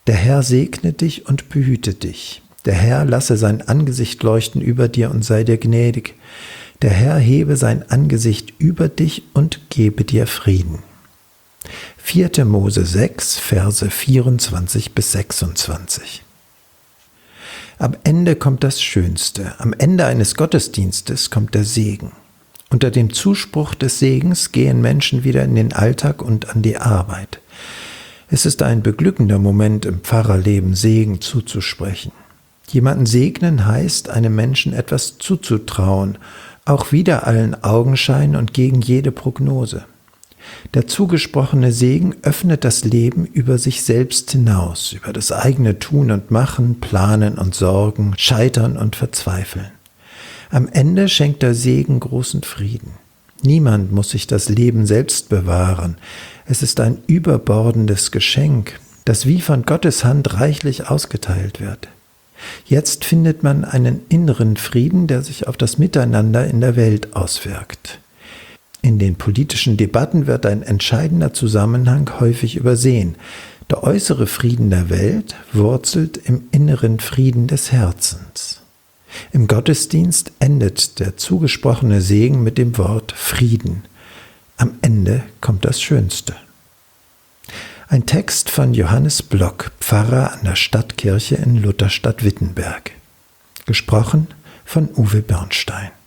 Der Herr segne dich und behüte dich. Der Herr lasse sein Angesicht leuchten über dir und sei dir gnädig. Der Herr hebe sein Angesicht über dich und gebe dir Frieden. 4. Mose 6, Verse 24 bis 26. Am Ende kommt das Schönste. Am Ende eines Gottesdienstes kommt der Segen. Unter dem Zuspruch des Segens gehen Menschen wieder in den Alltag und an die Arbeit. Es ist ein beglückender Moment im Pfarrerleben, Segen zuzusprechen. Jemanden segnen heißt, einem Menschen etwas zuzutrauen, auch wider allen Augenschein und gegen jede Prognose. Der zugesprochene Segen öffnet das Leben über sich selbst hinaus, über das eigene Tun und Machen, Planen und Sorgen, Scheitern und Verzweifeln. Am Ende schenkt der Segen großen Frieden. Niemand muss sich das Leben selbst bewahren. Es ist ein überbordendes Geschenk, das wie von Gottes Hand reichlich ausgeteilt wird. Jetzt findet man einen inneren Frieden, der sich auf das Miteinander in der Welt auswirkt. In den politischen Debatten wird ein entscheidender Zusammenhang häufig übersehen. Der äußere Frieden der Welt wurzelt im inneren Frieden des Herzens. Im Gottesdienst endet der zugesprochene Segen mit dem Wort Frieden. Am Ende kommt das Schönste. Ein Text von Johannes Block, Pfarrer an der Stadtkirche in Lutherstadt-Wittenberg. Gesprochen von Uwe Bernstein.